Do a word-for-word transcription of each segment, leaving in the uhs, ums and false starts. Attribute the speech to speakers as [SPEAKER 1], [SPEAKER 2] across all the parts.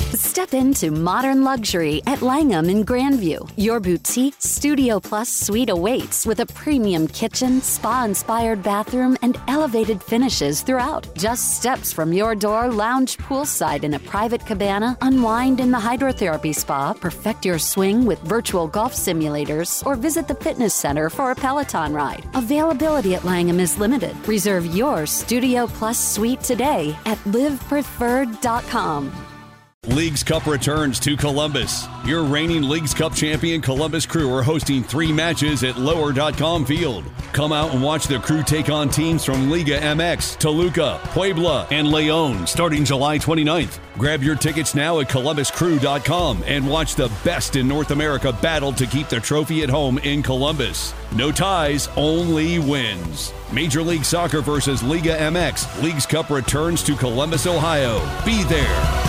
[SPEAKER 1] Step into modern luxury at Langham in Grandview. Your boutique Studio Plus suite awaits with a premium kitchen, spa-inspired bathroom, and elevated finishes throughout. Just steps from your door, lounge poolside in a private cabana, unwind in the hydrotherapy spa, perfect your swing with virtual golf simulators, or visit the fitness center for a Peloton ride. Availability at Langham is limited. Reserve your Studio Plus suite today at live preferred dot com.
[SPEAKER 2] Leagues Cup returns to Columbus. Your reigning Leagues Cup champion Columbus Crew are hosting three matches at lower dot com Field. Come out and watch the Crew take on teams from Liga M X, Toluca, Puebla, and Leon starting July twenty-ninth. Grab your tickets now at columbus crew dot com and watch the best in North America battle to keep the trophy at home in Columbus. No ties, only wins. Major League Soccer versus Liga M X. Leagues Cup returns to Columbus, Ohio. Be there.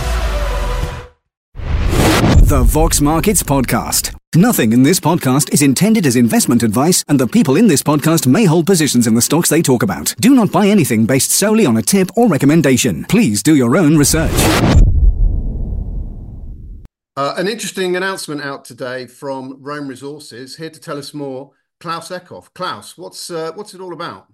[SPEAKER 3] The Vox Markets Podcast. Nothing in this podcast is intended as investment advice, and the people in this podcast may hold positions in the stocks they talk about. Do not buy anything based solely on a tip or recommendation. Please do your own research.
[SPEAKER 4] Uh, an interesting announcement out today from Rome Resources. Here to tell us more, Klaus Eckhoff. Klaus, what's uh, what's it all about?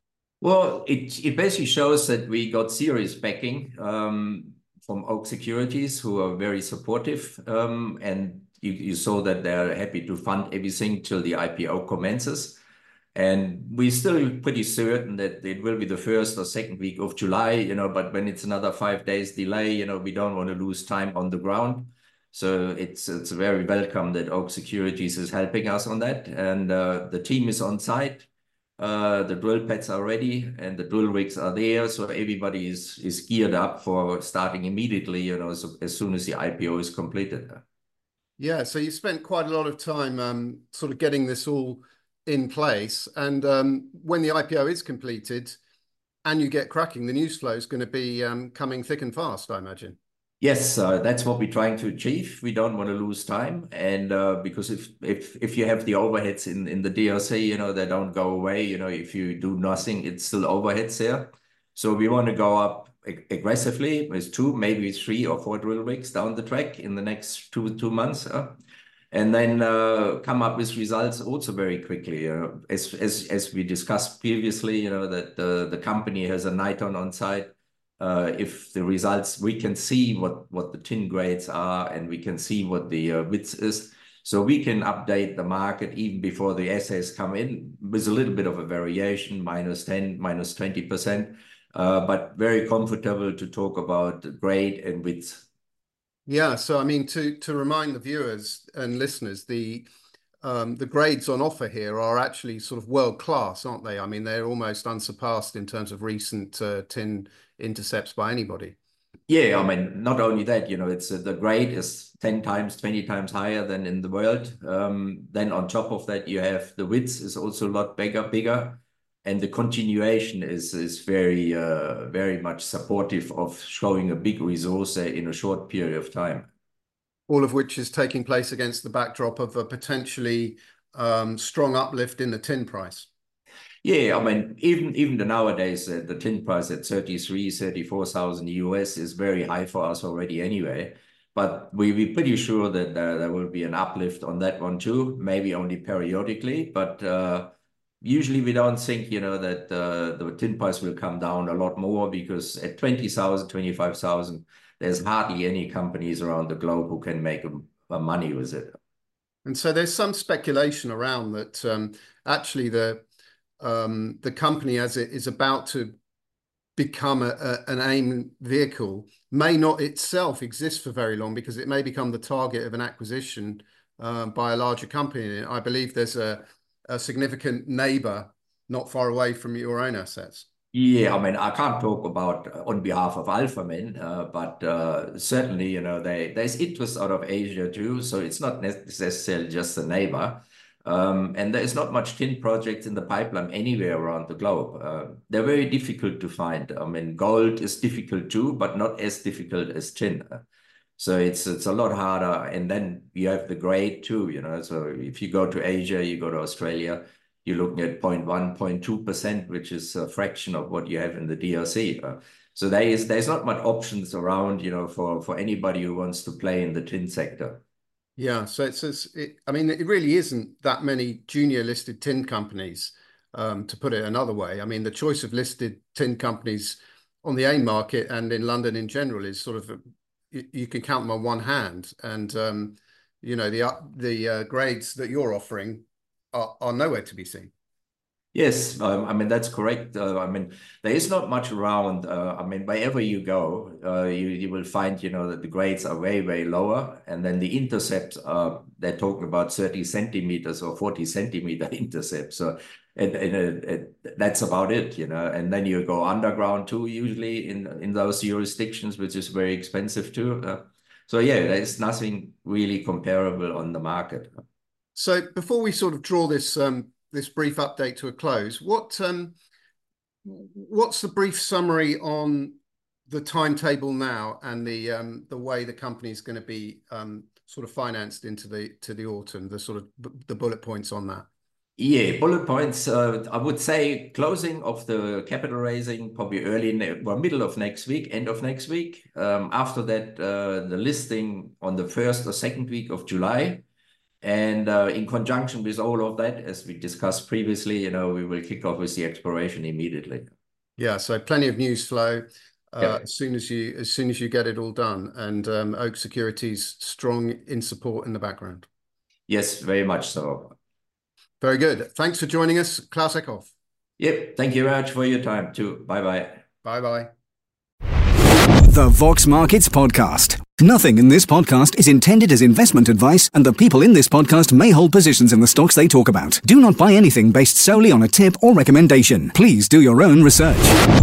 [SPEAKER 5] Well, it, it basically shows that we got serious backing um, from Oak Securities, who are very supportive, um, and you, you saw that they're happy to fund everything till the I P O commences. And we're still pretty certain that it will be the first or second week of July, you know, but when it's another five days delay, you know, we don't want to lose time on the ground. So it's it's very welcome that Oak Securities is helping us on that. And uh, the team is on site. Uh, the drill pads are ready and the drill rigs are there. So everybody is, is geared up for starting immediately, you know, so as soon as the I P O is completed.
[SPEAKER 4] Yeah, so you spent quite a lot of time um, sort of getting this all in place. And um, when the I P O is completed and you get cracking, the news flow is going to be um, coming thick and fast, I imagine.
[SPEAKER 5] Yes, uh, that's what we're trying to achieve. We don't want to lose time, and uh, because if if if you have the overheads in in the D R C, you know, they don't go away. You know, if you do nothing, it's still overheads there. So we want to go up ag aggressively with two, maybe three or four drill rigs down the track in the next two two months, uh, and then uh, come up with results also very quickly. You know, as as as we discussed previously, you know, that the the company has a Niton on site. Uh, if the results, we can see what, what the tin grades are, and we can see what the uh, width is. So we can update the market even before the assays come in with a little bit of a variation, minus ten, minus twenty percent, uh, but very comfortable to talk about grade and width.
[SPEAKER 4] Yeah, so I mean, to, to remind the viewers and listeners, the Um, the grades on offer here are actually sort of world-class, aren't they? I mean, they're almost unsurpassed in terms of recent uh, tin intercepts by anybody.
[SPEAKER 5] Yeah, I mean, not only that, you know, it's uh, the grade is ten times, twenty times higher than in the world. Um, then on top of that, you have the width is also a lot bigger, bigger. And the continuation is, is very, uh, very much supportive of showing a big resource in a short period of time.
[SPEAKER 4] All of which is taking place against the backdrop of a potentially um, strong uplift in the tin price.
[SPEAKER 5] Yeah, I mean, even even the nowadays, uh, the tin price at thirty-three, thirty-four thousand U S is very high for us already anyway. But we, we're pretty sure that uh, there will be an uplift on that one too, maybe only periodically. But uh, usually we don't think, you know, that uh, the tin price will come down a lot more, because at twenty thousand, twenty-five thousand, there's hardly any companies around the globe who can make a, a money with it.
[SPEAKER 4] And so there's some speculation around that um, actually the um, the company, as it is about to become a, a, an AIM vehicle, may not itself exist for very long, because it may become the target of an acquisition uh, by a larger company. I believe there's a, a significant neighbor not far away from your own assets.
[SPEAKER 5] Yeah, I mean, I can't talk about uh, on behalf of Alphamin, uh, but uh, certainly, you know, they, there's interest out of Asia too. So it's not necessarily just a neighbor. Um, and there's not much tin projects in the pipeline anywhere around the globe. Uh, they're very difficult to find. I mean, gold is difficult too, but not as difficult as tin. So it's it's a lot harder. And then you have the grade too, you know. So if you go to Asia, you go to Australia, you're looking at zero point one, zero point two percent, which is a fraction of what you have in the D R C. Uh, So there is there's not much options around, you know, for for anybody who wants to play in the tin sector.
[SPEAKER 4] Yeah, so it's, it's it, I mean, it really isn't that many junior listed tin companies, um, to put it another way. I mean, the choice of listed tin companies on the AIM market and in London in general is sort of a, you, you can count them on one hand, and um, you know the the uh, grades that you're offering are, are nowhere to be seen.
[SPEAKER 5] Yes, um, I mean, that's correct. Uh, I mean, there is not much around. Uh, I mean, wherever you go, uh, you, you will find, you know, that the grades are way, way lower. And then the intercept, uh, they're talking about thirty centimeters or forty centimeter intercept. So and, and, uh, and that's about it, you know. And then you go underground too, usually in, in those jurisdictions, which is very expensive too. Uh, so yeah, there's nothing really comparable on the market.
[SPEAKER 4] So before we sort of draw this um, this brief update to a close, what um, what's the brief summary on the timetable now and the um, the way the company is going to be um, sort of financed into the to the autumn? The sort of the bullet points on that.
[SPEAKER 5] Yeah, bullet points. Uh, I would say closing of the capital raising probably early, ne- well, middle of next week, end of next week. Um, after that, uh, the listing on the first or second week of July. And uh, in conjunction with all of that, as we discussed previously, you know, we will kick off with the exploration immediately.
[SPEAKER 4] Yeah, so plenty of news flow uh,
[SPEAKER 5] yeah.
[SPEAKER 4] as soon as you as soon as you get it all done, and um, Oak Securities strong in support in the background.
[SPEAKER 5] Yes, very much so.
[SPEAKER 4] Very good. Thanks for joining us, Klaus Eckhoff.
[SPEAKER 5] Yep. Thank you very much for your time too. Bye bye.
[SPEAKER 4] Bye bye.
[SPEAKER 3] The Vox Markets Podcast. Nothing in this podcast is intended as investment advice, and the people in this podcast may hold positions in the stocks they talk about. Do not buy anything based solely on a tip or recommendation. Please do your own research.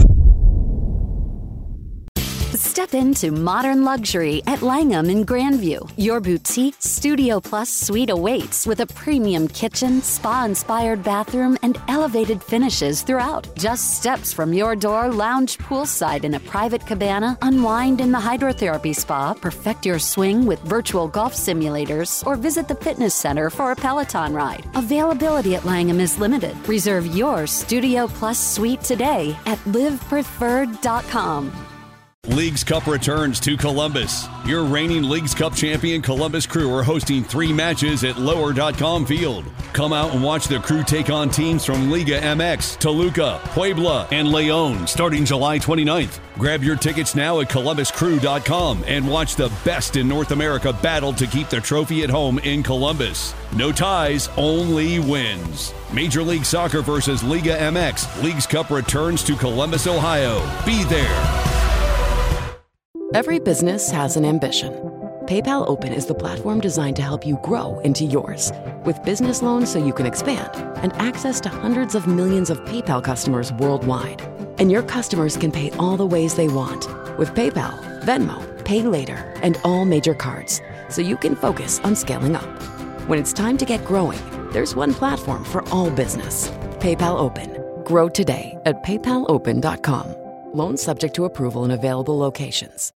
[SPEAKER 1] Step into modern luxury at Langham in Grandview. Your boutique Studio Plus suite awaits with a premium kitchen, spa-inspired bathroom, and elevated finishes throughout. Just steps from your door, lounge poolside in a private cabana, unwind in the hydrotherapy spa, perfect your swing with virtual golf simulators, or visit the fitness center for a Peloton ride. Availability at Langham is limited. Reserve your Studio Plus suite today at live preferred dot com.
[SPEAKER 2] Leagues Cup returns to Columbus. Your reigning Leagues Cup champion Columbus Crew are hosting three matches at lower dot com field. Come out and watch the Crew take on teams from Liga M X, Toluca, Puebla, and León starting July twenty-ninth. Grab your tickets now at columbus crew dot com and watch the best in North America battle to keep the trophy at home in Columbus. No ties, only wins. Major League Soccer versus Liga M X. Leagues Cup returns to Columbus, Ohio. Be there.
[SPEAKER 6] Every business has an ambition. PayPal Open is the platform designed to help you grow into yours. With business loans so you can expand and access to hundreds of millions of PayPal customers worldwide. And your customers can pay all the ways they want with PayPal, Venmo, Pay Later, and all major cards, so you can focus on scaling up. When it's time to get growing, there's one platform for all business. PayPal Open. Grow today at paypal open dot com. Loans subject to approval in available locations.